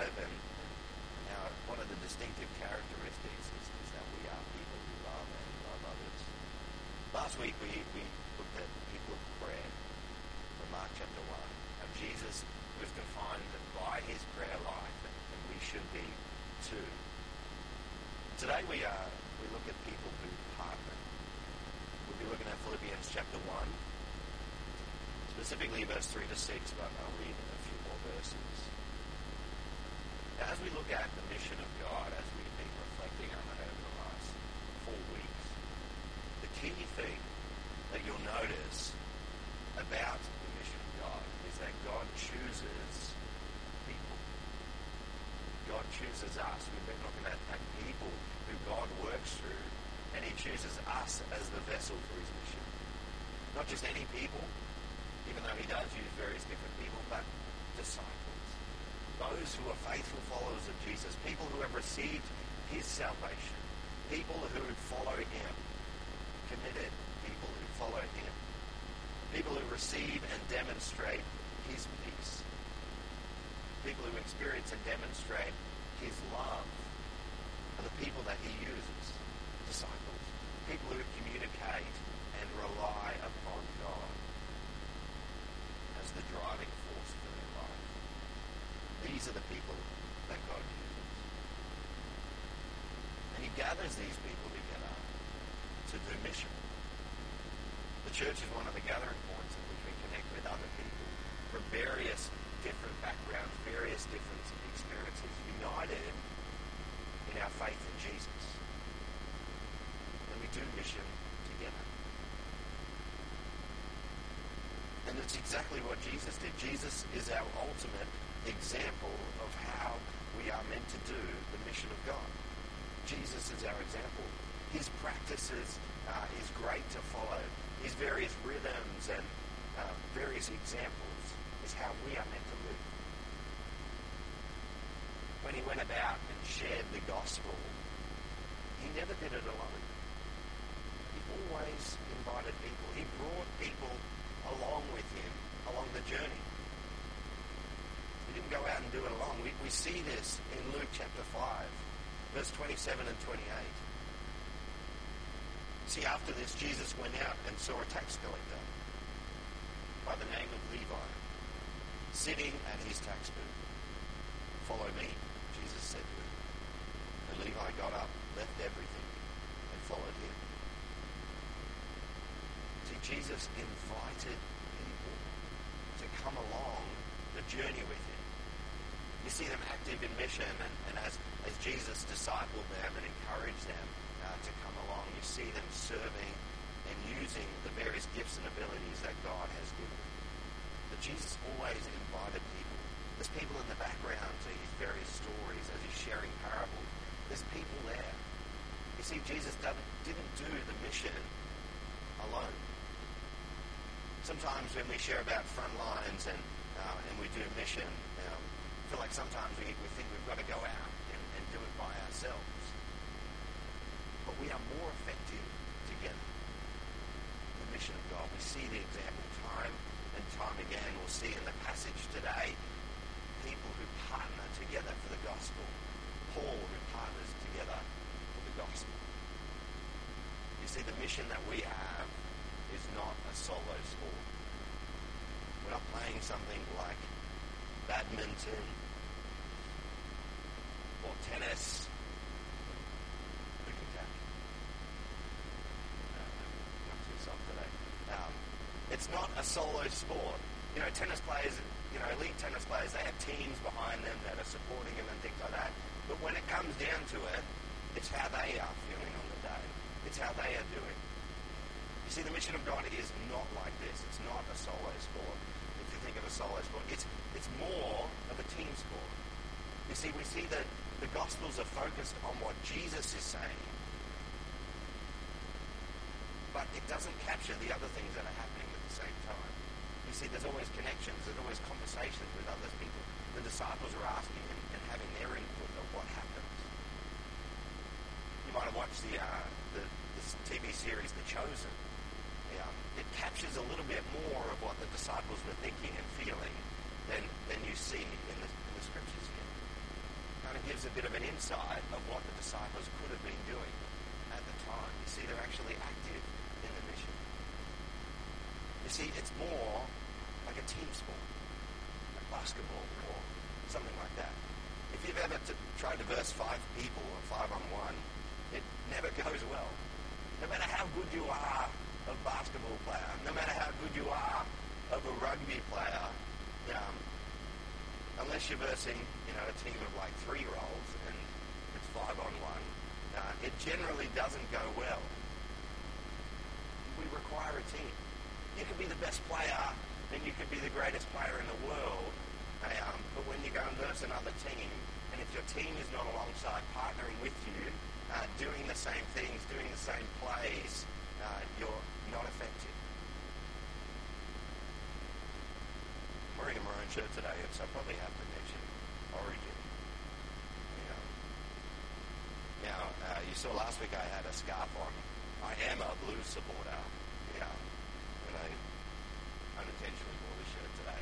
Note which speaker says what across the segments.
Speaker 1: alive, and now one of the distinctive characteristics is that we are people who love and love others. Last week we looked at people of prayer from Mark chapter 1. How Jesus was defined by his prayer life, and we should be too. Today we look at people who partner. We'll be looking at Philippians chapter 1, specifically verse 3 to 6, but I'll read a few more verses. Now, as we look at the mission of God, as we've been reflecting on it over the last 4 weeks, the key thing that you'll notice about the mission of God is that God chooses people. God chooses us. We've been looking at people who God works through, and he chooses us as the vessel for his mission. Not just any people, even though he does use various different people, but disciples. Those who are faithful followers of Jesus, people who have received his salvation, people who follow him, committed people who follow him, people who receive and demonstrate his peace, people who experience and demonstrate his love, are the people that he uses, disciples, people who communicate and rely upon God as the driving force for their life. These are the people that God uses. And he gathers these people together to do mission. The church is one of the gathering points in which we connect with other people from various different backgrounds, various different experiences, united in our faith in Jesus. And we do mission together. And it's exactly what Jesus did. Jesus is our ultimate example of how we are meant to do the mission of God. Jesus is our example. His practices is great to follow. His various rhythms and various examples is how we are meant to live. When he went about and shared the gospel, he never did it alone. He always invited people. He brought people along with him, along the journey. He didn't go out and do it alone. We see this in Luke chapter 5, verse 27 and 28. See, after this, Jesus went out and saw a tax collector by the name of Levi, sitting at his tax booth. Follow me, Jesus said to him. And Levi got up, left everything, and followed him. See, Jesus invited people to come along the journey with him. You see them active in mission, and as Jesus discipled them and encouraged them to come along, you see them serving and using the various gifts and abilities that God has given them. But Jesus always invited people. There's people in the background to his various stories as he's sharing parables. There's people there. You see, Jesus didn't do the mission alone. Sometimes when we share about front lines and we do mission, I feel like sometimes we think we've got to go out and do it by ourselves. But we are more effective together. The mission of God. We see the example time and time again. We'll see in the passage today people who partner together for the gospel. Paul who partners together for the gospel. You see, the mission that we have is not a solo sport. We're not playing something like badminton or tennis. Who can catch? Not too soft today. It's not a solo sport. You know, tennis players, elite tennis players, they have teams behind them that are supporting them and things like that. But when it comes down to it, it's how they are feeling on the day. It's how they are doing. You see, the mission of God is not like this. It's not a solo sport. If you think of a solo sport, it's more of a team sport. You see, we see that the Gospels are focused on what Jesus is saying, but it doesn't capture the other things that are happening at the same time. You see, there's always connections. There's always conversations with other people. The disciples are asking and having their input of what happens. You might have watched this TV series, The Chosen. It captures a little bit more of what the disciples were thinking and feeling than you see in the scriptures here. insight of what the disciples could have been doing at the time. You see, they're actually active in the mission. You see, it's more like a team sport, like basketball or something like that. If you've ever tried to verse 5 people or 5-on-1, it never goes well. No matter how good you are of a basketball player, no matter how good you are of a rugby player, unless you're versing, a team of like 3-year-olds and it's 5-on-1, it generally doesn't go well. We require a team. You could be the best player and you could be the greatest player in the world, but when you go and verse another team, and if your team is not alongside partnering with you, doing the same things, doing the same plays, you're not effective. I'm wearing a maroon shirt today, so I probably have to mention Origin. You saw last week I had a scarf on. I am a Blues supporter, and I unintentionally wore the shirt today.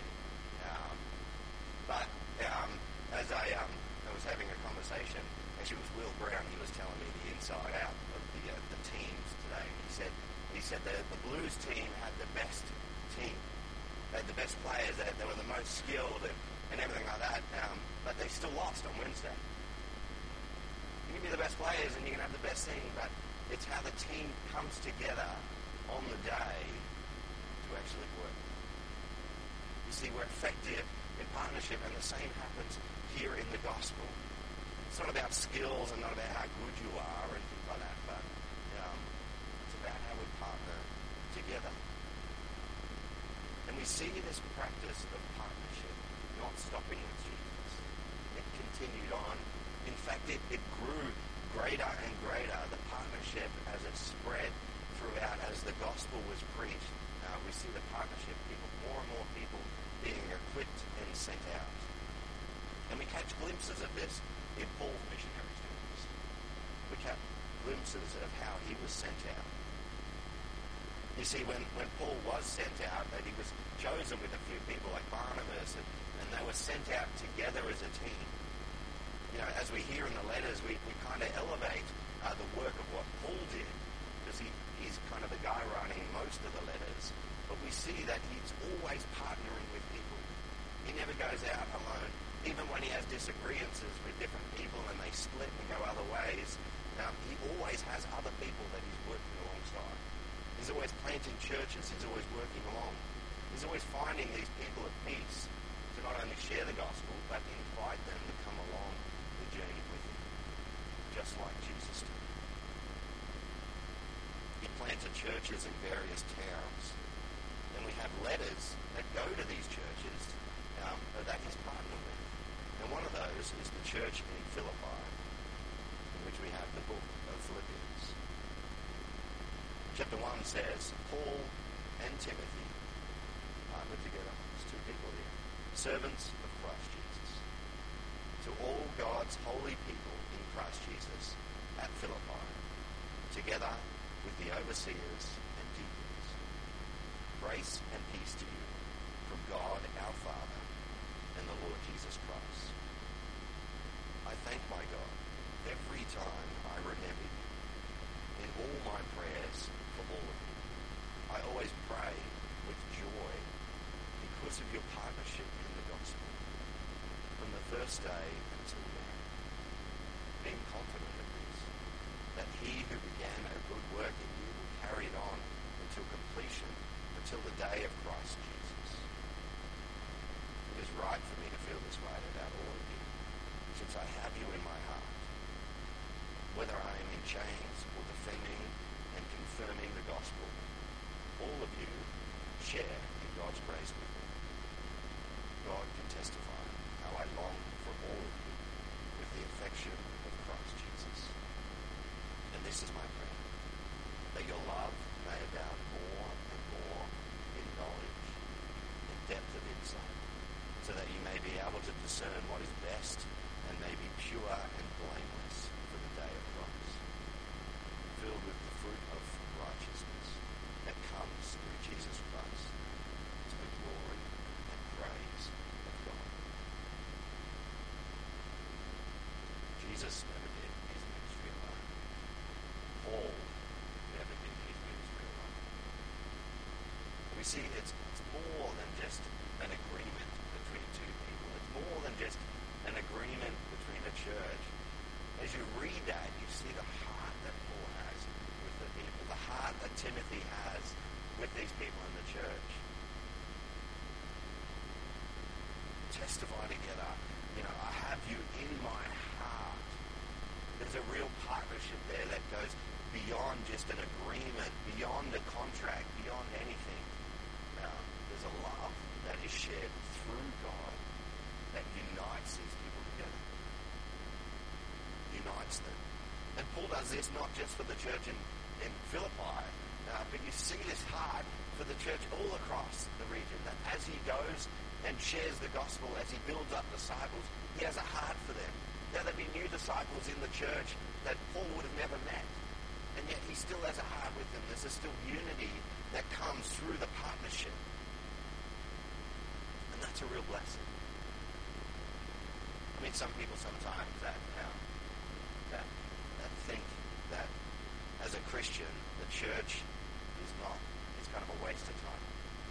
Speaker 1: But as I was having a conversation, actually it was Will Brown, he was telling me the inside out of the teams today. He said that the Blues team had the best team. They had the best players, they were the most skilled and everything like that, but they still lost on Wednesday. You can be the best players and you can have the best team, but it's how the team comes together on the day to actually work. You see, we're effective in partnership, and the same happens here in the gospel. It's not about skills and not about how good you are or anything like that, but it's about how we partner together. And we see this practice of partnership not stopping with Jesus. It continued on. In fact, it grew greater and greater, the partnership as it spread throughout, as the gospel was preached. We see the partnership, more and more people being equipped and sent out. And we catch glimpses of this in Paul's missionary journeys. We catch glimpses of how he was sent out. You see, when Paul was sent out, that he was chosen with a few people like Barnabas, and they were sent out together as a team. As we hear in the letters, we kind of elevate the work of what Paul did, because he's kind of the guy writing most of the letters. But we see that he's always partnering with people. He never goes out alone. Even when he has disagreements with different people and they split and go other ways, he always has other people that he's working alongside. He's always planting churches. He's always working along. He's always finding these people at peace to not only share the gospel, but invite them to come along the journey with him, just like Jesus did. He planted churches in various towns, and we have letters that go to these churches that he's partnered with. And one of those is the church in Philippi, in which we have the book of Philippians. Chapter 1 says, Paul and Timothy partnered together. There's two people here. Servants of Christ Jesus. To all God's holy people in Christ Jesus at Philippi, together with the overseers and deacons. Grace and peace to you from God our Father and the Lord Jesus Christ. I thank my God every time I remember you in all my prayers for all of you. I always pray with joy because of your partnership in the gospel from the first day until now, being confident of this, that he who began a good work in you will carry it on until completion, until the day of Christ Jesus. It is right for me to feel this way about all of you, since I have you in my heart. Whether I am in chains or defending and confirming the gospel, all of you share in God's grace with me. God can testify how I long for all of you with the affection of Christ Jesus. And this is my prayer, that your love may abound more and more in knowledge and depth of insight, so that you may be able to discern what is best and may be pure and blameless for the day of Christ, filled with the fruit of righteousness that comes through Jesus Christ to the glory and praise of God. Jesus see, it's more than just an agreement between two people. It's more than just an agreement between a church. As you read that, you see the heart that Paul has with the people, the heart that Timothy has with these people in the church. Testify together. I have you in my heart. There's a real partnership there that goes beyond just an agreement, beyond a contract, beyond anything. There's a love that is shared through God that unites these people together. Unites them. And Paul does this not just for the church in Philippi, but you see this heart for the church all across the region, that as he goes and shares the gospel, as he builds up disciples, he has a heart for them. Now, there'd be new disciples in the church that Paul would have never met, and yet he still has a heart with them. There's still unity that comes through the partnership, and that's a real blessing. I mean, some people sometimes that think that as a Christian, the church is not, it's kind of a waste of time.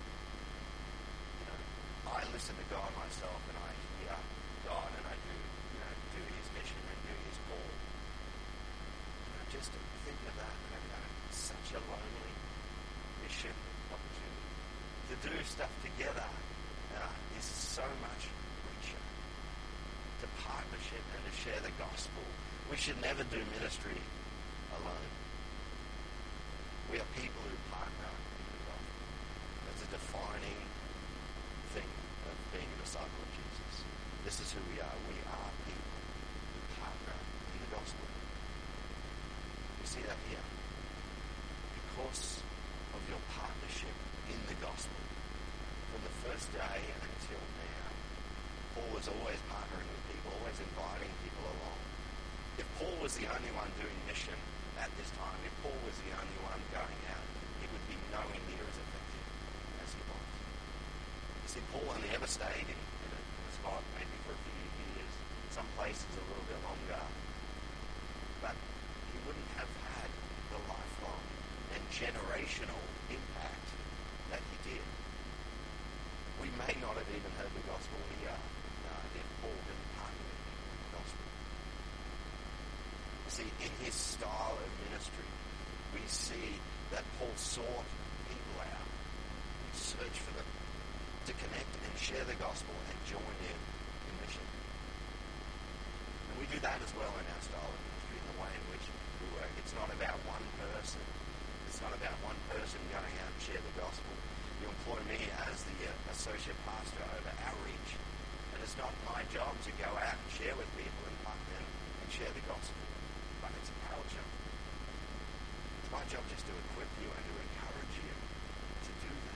Speaker 1: I listen to God myself, and I hear God, and I do his mission and do his call. And I just think of that, and it's such a lonely mission opportunity. To do stuff together is so much richer. To partnership and to share the gospel. We should never do ministry alone. We are people who partner in the gospel. That's a defining thing of being a disciple of Jesus. This is who we are. We are people who partner in the gospel. You see that here? Because of your partnership in the gospel, from the first day until now, Paul was always partnering with people, always inviting people along. If Paul was the only one doing mission at this time, if Paul was the only one going out, he would be nowhere near as effective as he was. You see, Paul only ever stayed in a spot maybe for a few years, some places a little bit longer, but he wouldn't have had the lifelong and generational impact that he did. We may not have even heard the gospel here if Paul didn't partner with people in the gospel. See, in his style of ministry, we see that Paul sought people out, searched for them, to connect and share the gospel and join in mission. And we do that as well in our style of ministry, in the way in which we work. It's not about one person. It's not about one person going out and share the gospel. You employ me as the associate pastor over outreach, and it's not my job to go out and share with people and partner and share the gospel. But it's our job. It's my job just to equip you and to encourage you to do that.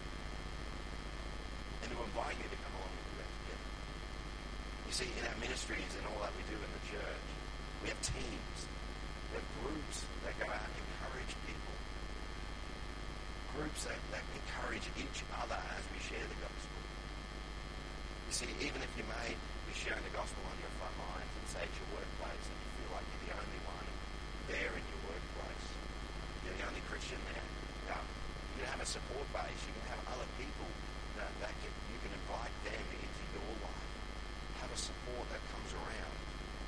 Speaker 1: And to invite you to come along and do that together. You see, in our ministries and all that we do in the church, we have teams. We have groups that go out and encourage people. Groups that encourage each other as we share the gospel. You see, even if you may be sharing the gospel on your front lines and say it's your workplace and you feel like you're the only one there in your workplace, you're the only Christian there, you can have a support base, you can have other people that you can invite them into your life. Have a support that comes around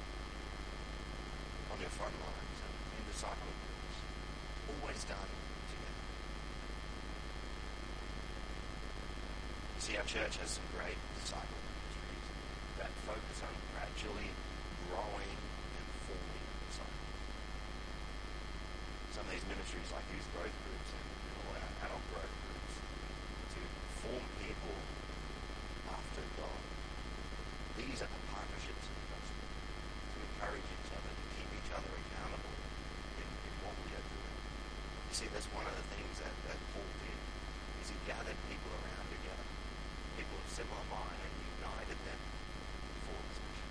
Speaker 1: on your front lines and in disciple groups. Always done together. You see, our church has some great disciple ministries that focus on gradually growing and forming disciples. Some of these ministries, like youth growth groups and all our adult growth groups, to form people after God. These are the partnerships in the gospel, to encourage each other, to keep each other accountable in what we are doing. You see, that's one of the things that Paul did, is he gathered people around together, people of similar mind, and united them for this mission.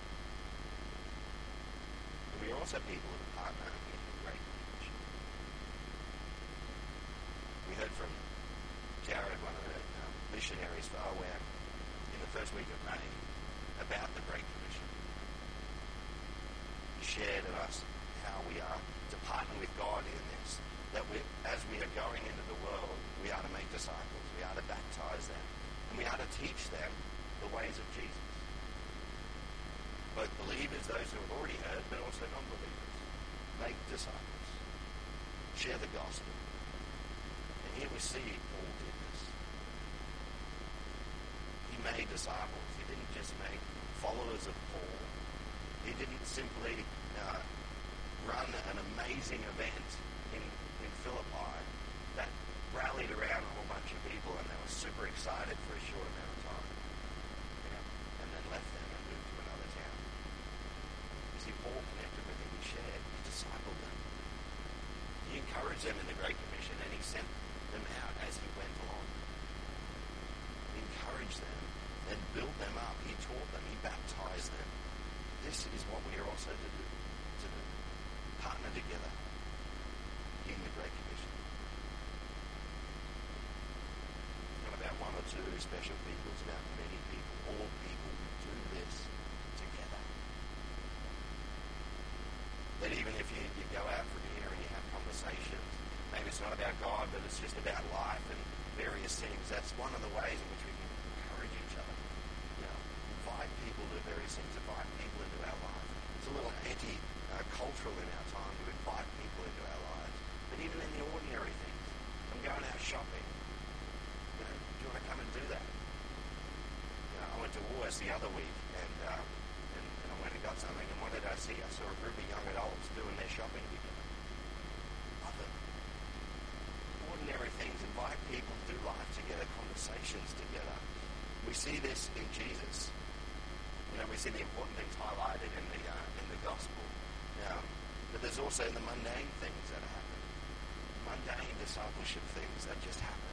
Speaker 1: And we are also people who partner in great mission. We heard from Jared, one of the missionaries for OWAM, in the first week of May, about the Great Commission. He shared with us how we are to partner with God in this, that as we are going into the world, we are to make disciples, we are to are to teach them the ways of Jesus. Both believers, those who have already heard, but also non-believers. Make disciples. Share the gospel. And here we see Paul did this. He made disciples. He didn't just make followers of Paul. He didn't simply run an amazing event in Philippi that rallied around a whole bunch of people and they were super excited for a short amount of time. And then left them and moved to another town. You see, Paul connected with them. He shared. He discipled them. He encouraged them in the Great Commission and he sent them out as he went along. He encouraged them and built them up. He taught them. He baptized them. This is what we are also to do. Partner together in the Great Commission. It's not about one or two special people. It's about many people. All people who do this together. That even if you go out from here and you have conversations, maybe it's not about God, but it's just about life and various things. That's one of the ways in which we can encourage each other. Invite people to various things. Invite people into our life. It's a little anti-cultural in our time to invite people into our lives. But even in the ordinary things. I'm going out shopping. Do you want to come and do that? I went to Woolworths the other week and I went and got something, and what did I see? I saw a group of young adults doing their shopping together. Other ordinary things. Invite people to do life together, conversations together. We see this in Jesus. We see the important things highlighted in the gospel. But there's also the mundane things that happen. Mundane discipleship things that just happen.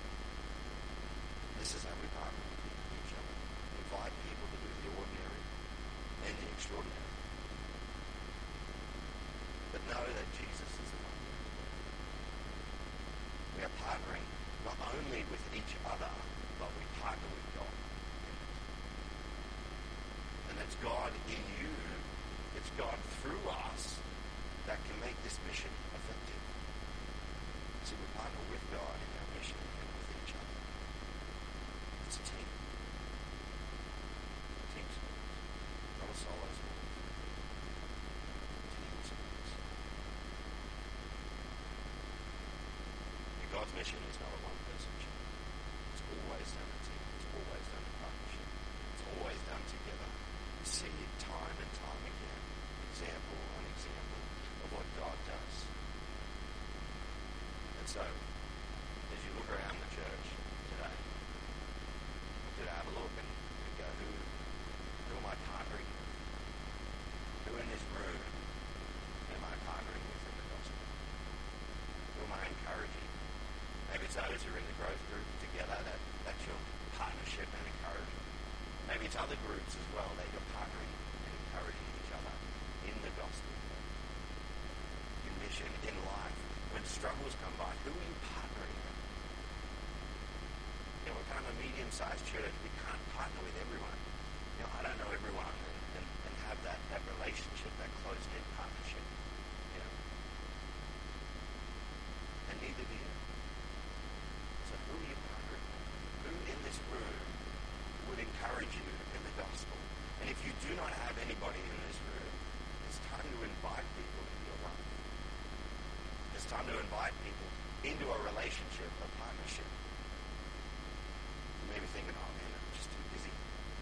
Speaker 1: This is how we partner with each other. Invite people to do the ordinary and the extraordinary. But know that Jesus is the one. We are partnering not only with each other, but we partner with God. And it's God in you, it's God through us that can make this mission effective. So we partner with God in our mission and with each other. It's a team. Team sport. Not a solo sport. Team sports. And God's mission is not a one-person show. It's always done in team. It's always done in partnership. It's always done together. You see it time and time again. Example on example of what God does. And so, as you look around the church today, to have a look and go, who am I partnering with? Who in this room am I partnering with in the gospel? Who am I encouraging? Maybe it's those who are in the growth group together, that's your partnership and encouragement. Maybe it's other groups as well that you're partnering and encouraging each other in the gospel, in mission, in life. When struggles come by, who are you partnering with? We're kind of a medium-sized church. We can't partner with everyone. I don't know everyone and have that relationship, that close-knit partnership. And neither do you. So who are you partnering with? Who in this room would encourage you in the gospel? And if you do not have anybody in this room, it's time to invite people into your life. It's time to invite people into a relationship, a partnership. You may be thinking, oh man, I'm just too busy.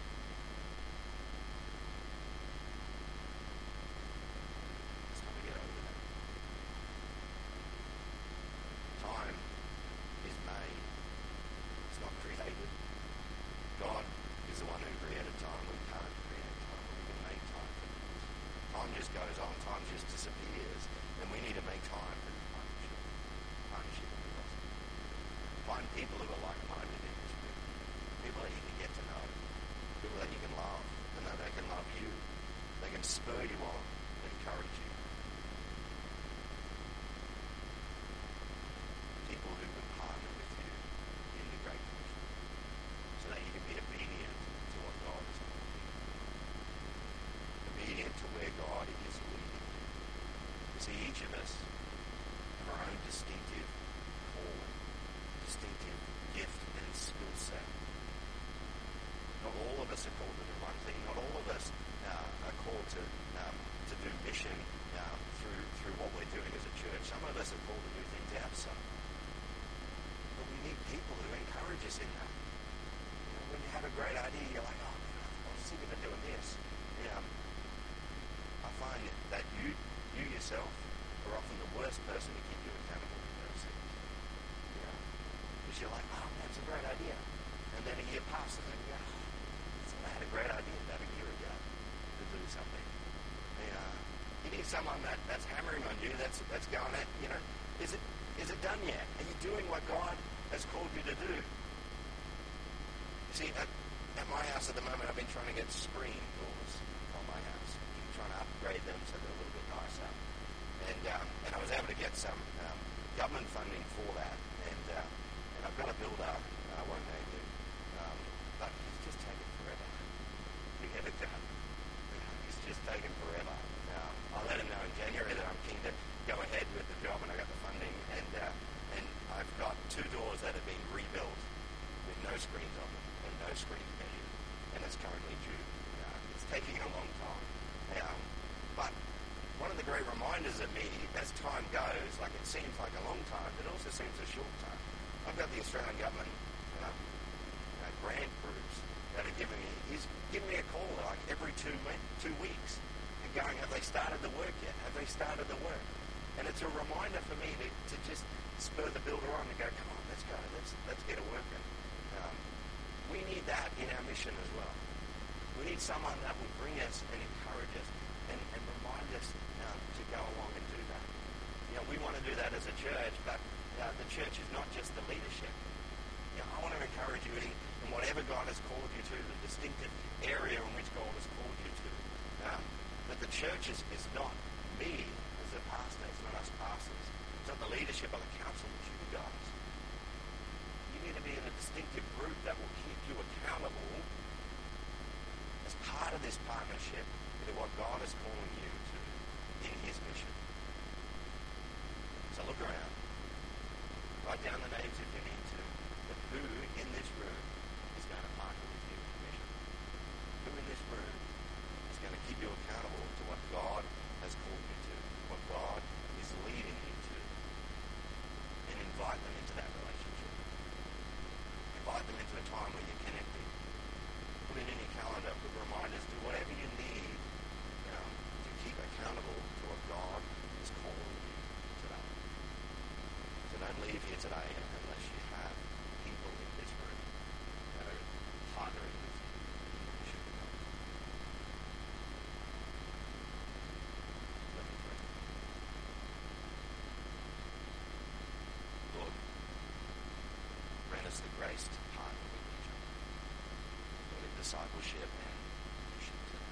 Speaker 1: It's time to get over that. Time is made. It's not created. God is the one who created time. We can't create time. We can make time for things. Time just goes on. Time just disappears. And we need to make time for this partnership. Partnership with the gospel. Find people who are like-minded in this room. People that you can get to know. People that you can love. And that they can love you. They can spur you on and encourage you. People who can partner with you in the Great Commission. So that you can be obedient to what God is calling you. Obedient to where God is leading you. You see, each of us have our own distinctive calling, distinctive gift and skill set. yourself are often the worst person to keep you accountable you've ever seen. Because you're like, oh man, it's a great idea. And then a year passes and you go, I had a great idea about a year ago to do something. You need someone that's hammering on you, that's going at, is it done yet? Are you doing what God has called you to do? You see, at my house at the moment, I've been trying to get screen doors on my house. I'm trying to upgrade them so they're a little bit nicer. And I was able to get some government funding for that. And I've got a builder, I won't name him, but he's just taken forever to get it done. It's just taken forever. I let him know in January that I'm keen to go ahead with the job, and I got the funding, and I've got 2 doors that have been rebuilt with no screens on them and no screens measured, and it's currently due. It's taking a long time. But one of the great reminders of me as time goes, like it seems like a long time, but it also seems a short time. I've got the Australian government grant groups that are giving me, he's giving me a call like every 2 weeks and going, have they started the work yet? Have they started the work? And it's a reminder for me to just spur the builder on and go, come on, let's go, let's get it working. We need that in our mission as well. We need someone that will bring us and encourage us and remind us to go along and do that. We want to do that as a church, but the church is not just the leadership. I want to encourage you in whatever God has called you to, the distinctive area in which God has called you to. But the church is not me as a pastor. It's not us pastors. It's not the leadership or the council. It's you guys. You need to be in a distinctive group that will keep you accountable as part of this partnership to what God is calling you to in his mission. So look around. Write down the names if you need to. But who in this room is going to partner with you in mission? Who in this room is going to keep you accountable to what God has called you to, what God is leading you to, and invite them into that relationship. Invite them into a time where you're connecting. Put it in your calendar, put reminders, do whatever you need to keep accountable to what God is calling you today. So don't leave here today unless you have people in this room that are partnering with you in the mission of God. Let me pray. Lord, grant us the grace to partner with each other. Lord, in discipleship and mission today.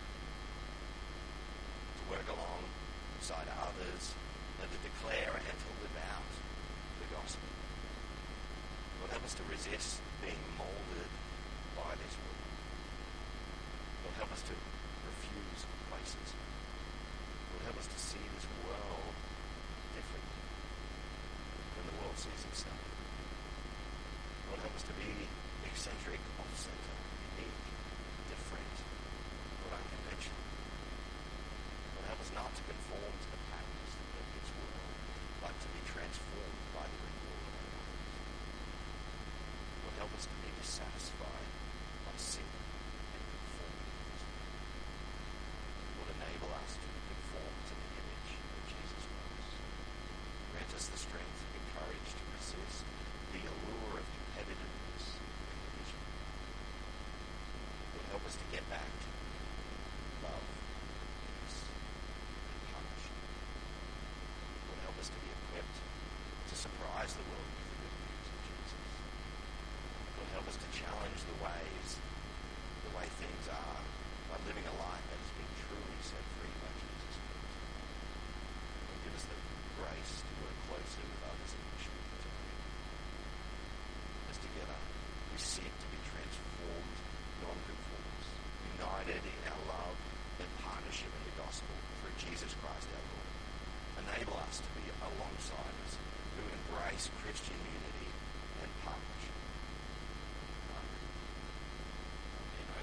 Speaker 1: To work alongside others and to declare and to live out the gospel. Lord, help us to resist being molded by this world. Lord, help us to refuse places. Lord, help us to see this world differently than the world sees itself. Lord, help us to be eccentric, off-center, unique, different, Lord, unconventional. Lord, help us not to conform to the patterns of this world, but to be transformed by the renewal of our minds. Lord, help us to be dissatisfied by sin and conformity to this world. Lord, enable us to conform to the image of Jesus Christ. Grant us the strength and courage to resist the allure of competitiveness and division. Lord, help us to get back to love, peace, and partnership. Lord, help us to be equipped to surprise the world with the good news of Jesus. Lord, help us to challenge the way things are by living a life that has been truly set free by Jesus Christ. Lord, give us the grace to